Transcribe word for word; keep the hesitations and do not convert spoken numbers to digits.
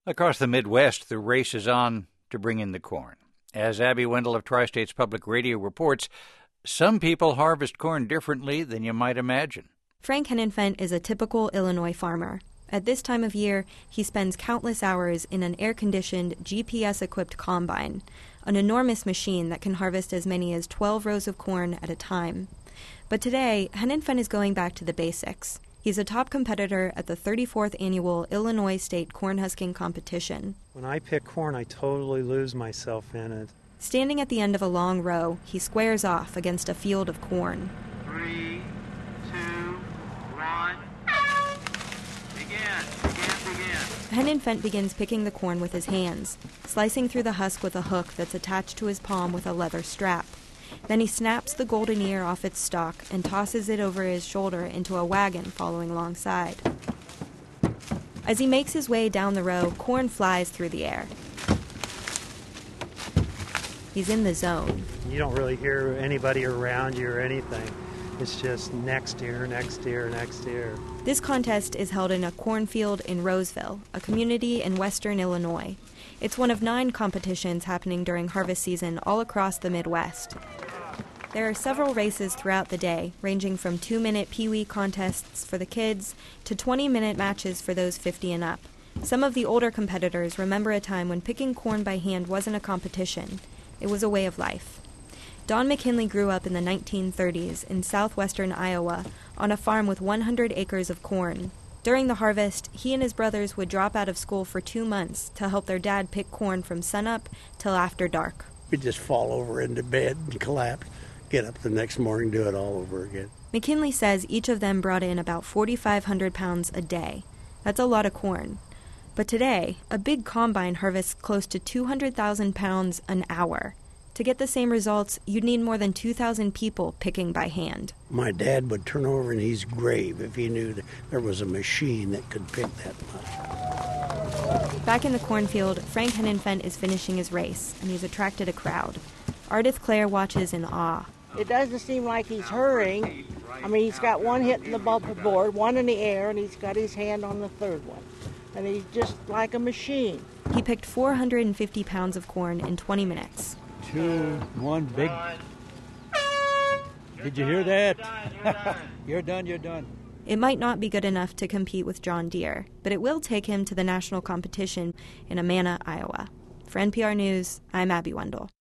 Across the Midwest, the race is on to bring in the corn. As Abby Wendell of Tri-States Public Radio reports, some people harvest corn differently than you might imagine. Frank Henenfent is a typical Illinois farmer. At this time of year, he spends countless hours in an air-conditioned, G P S-equipped combine, an enormous machine that can harvest as many as twelve rows of corn at a time. But today, Henenfent is going back to the basics. He's a top competitor at the thirty-fourth Annual Illinois State Corn Husking Competition. When I pick corn, I totally lose myself in it. Standing at the end of a long row, he squares off against a field of corn. Three, two, one. Begin, begin, begin. Henenfent begins picking the corn with his hands, slicing through the husk with a hook that's attached to his palm with a leather strap. Then he snaps the golden ear off its stalk and tosses it over his shoulder into a wagon following alongside. As he makes his way down the row, corn flies through the air. He's in the zone. You don't really hear anybody around you or anything. It's just next ear, next ear, next ear. This contest is held in a cornfield in Roseville, a community in western Illinois. It's one of nine competitions happening during harvest season all across the Midwest. There are several races throughout the day, ranging from two-minute pee-wee contests for the kids to twenty-minute matches for those fifty and up. Some of the older competitors remember a time when picking corn by hand wasn't a competition. It was a way of life. Don McKinley grew up in the nineteen thirties in southwestern Iowa on a farm with one hundred acres of corn. During the harvest, he and his brothers would drop out of school for two months to help their dad pick corn from sunup till after dark. We'd just fall over into bed and collapse, get up the next morning, do it all over again. McKinley says each of them brought in about forty-five hundred pounds a day. That's a lot of corn. But today, a big combine harvests close to two hundred thousand pounds an hour. To get the same results, you'd need more than two thousand people picking by hand. My dad would turn over in his grave if he knew that there was a machine that could pick that much. Back in the cornfield, Frank Henenfent is finishing his race, and he's attracted a crowd. Ardith Clare watches in awe. It doesn't seem like he's hurrying. I mean, he's got one hitting the bumper board, one in the air, and he's got his hand on the third one. And he's just like a machine. He picked four hundred fifty pounds of corn in twenty minutes. Two, one, big. Did you hear that? You're done, you're done. It might not be good enough to compete with John Deere, but it will take him to the national competition in Amana, Iowa. For N P R News, I'm Abby Wendell.